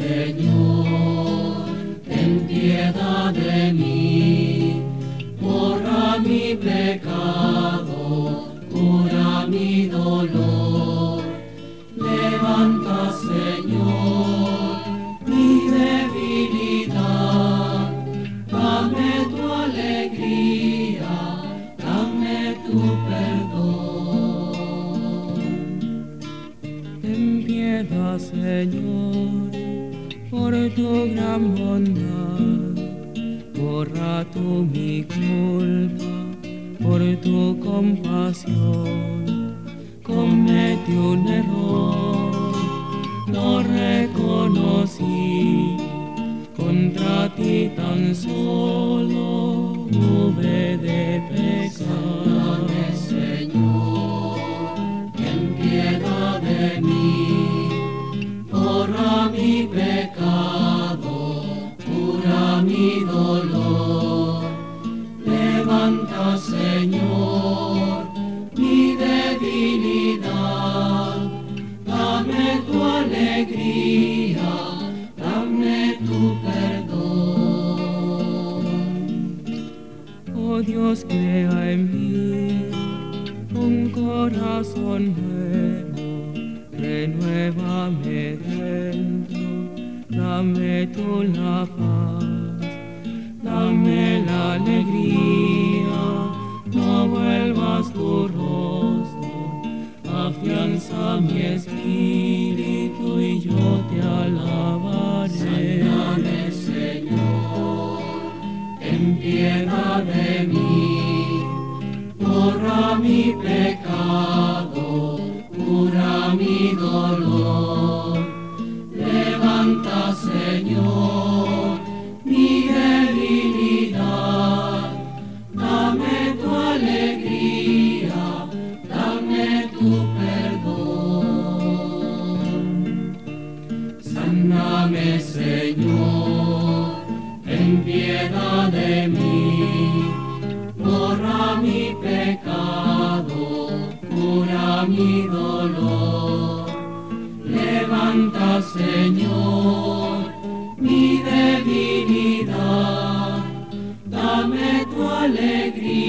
Señor, ten piedad de mí, borra mi pecado, cura mi dolor. Levanta, Señor, mi debilidad, dame tu alegría, dame tu perdón. Ten piedad, Señor, por tu gran bondad, borra tú mi culpa, por tu compasión. Cometí un error, lo reconocí, contra ti tan solo hube de pecar. Señor, ten piedad de mí, borra mi pecado, cura mi dolor. Levanta, Señor, mi debilidad, dame tu alegría, dame tu perdón. Oh Dios, crea en mí un corazón nuevo, renuévame dentro, dame tú la paz, dame la alegría, no vuelvas tu rostro, afianza mi espíritu y yo te alabaré. Sáname, Señor, ten piedad de mí, borra mi pecado, cura mi dolor. Levanta, Señor, mi debilidad, dame tu alegría, dame tu perdón. Sáname, Señor, ten piedad de mí, borra mi pecado, cura mi dolor. Levanta, Señor, mi debilidad, dame tu alegría.